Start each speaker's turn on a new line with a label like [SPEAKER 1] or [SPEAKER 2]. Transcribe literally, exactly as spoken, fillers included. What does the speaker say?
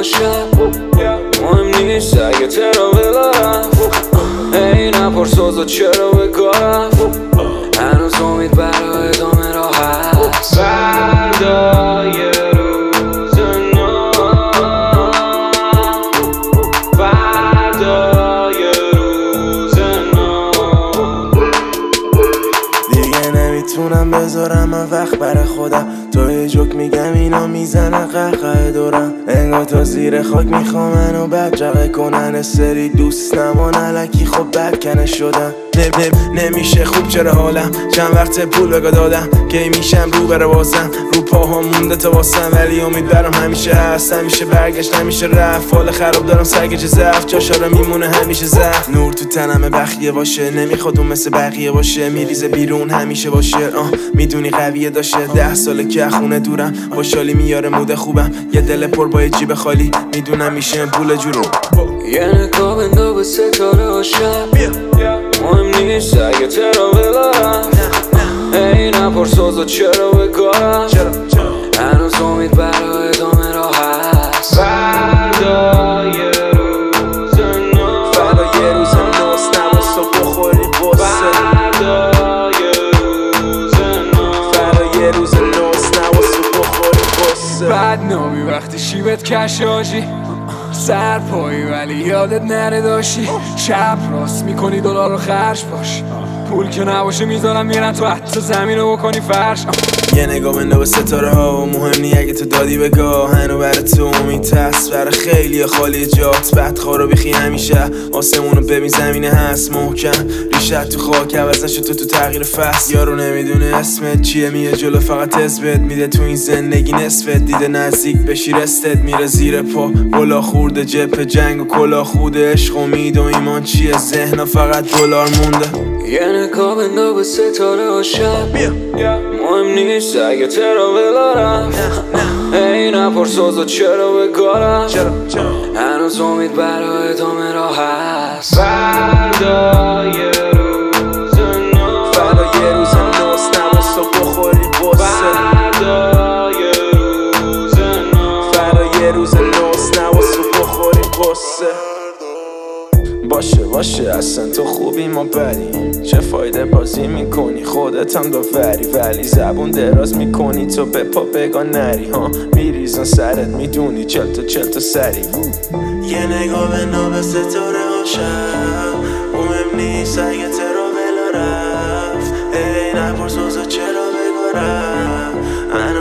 [SPEAKER 1] شب مهم نیست اگه ترا بلارم ای نپرس اوضاع چرا به کارم هنوز امید برای ادامه راه هست فردا یه روز نو فردا یه روز نو
[SPEAKER 2] دیگه نمیتونم بذارم من وقت برای خودم تو یه جوک میگم اینا میزنن قهقه دورم انگار تا زیر خاک میخوام منو بدجقه کنن سری دوست نمان علکی خب بدکنه شدم نب نب نمیشه خوب چرا حالم چند وقت پول بگا دادم که میشم رو بره بازم رو پاها مونده تا واسم ولی امید برام همیشه هست همیشه برگشت نمیشه رفت حال خراب دارم سرگیجه ضعف جاشارا میمونه همیشه زخم نور تو تنم بخیه باشه نمیخواد اون مثل بقیه باشه میریزه بیرون همیشه باشه آه میدونی قویه داشته ده ساله که خونه دورم خوشحالی میاره مود خوبم یه دل پر با یه جیب خالی میدونم میشه پول جورو
[SPEAKER 1] یه نگاه بنداز به ستاره ها شب مهم نیست اگه ترا بلارم ای نپرس اوضاع چرا به کارم هنوز امید برای ادامه راه هست فردا یه روز نو
[SPEAKER 2] فردا یه روز نوست نباست و بخوری قصه
[SPEAKER 1] فردا یه روز نو
[SPEAKER 2] فردا یه روز نوست نباست و بخوری قصه
[SPEAKER 3] بدنامی وقتی شیبت کش آجی سر پایی ولی یادت نره داشتی شب راست میکنی دلار رو خرج باش پول که نباشه میذارم میرن تو حتی زمین رو بکنی فرش
[SPEAKER 2] یه نگاه بنده به ستاره ها و مهم نی اگه تو دادی بگاه هنو برای تو امید هست برای خیلی خالی جات بدخواه رو بیخی همیشه آسمون رو ببین زمینه هست محکم ریشت تو خاک عوض نشد تو تو تغییر فصل یارو نمیدونه اسمت چیه میه جلو فقط حزبت میده تو این زندگی نصفت دیده نزدیک بشی رستت میره زیر پا گلا خورده جپ جنگ و کلا خوده عشق امید و ایمان چیه ذهنا فقط دلار مونده
[SPEAKER 1] یه نگاه بنداز به ستاره ها شب مهم نیست اگه ترا بلارم ای نپرس اوضاع چرا به کارم هنوز امید برای ادامه راه هست فردا یه روز نو
[SPEAKER 2] فردا یه روز نوست نباست و بخوری قصه
[SPEAKER 1] فردا یه روز نو
[SPEAKER 2] فردا یه روز نوست نباست و بخوری قصه باشه باشه اصلا تو خوبی ما بدیم چه فایده بازی میکنی خودت هم داوری ولی زبون دراز میکنی تو به پا بگا نری ها میریزن سرت میدونی چل تا چل تا سری یه نگاه به ناب ستاره ها شب مهم نیست اگه ترا بلا رفت ای نپرس اوضاع چرا بگارم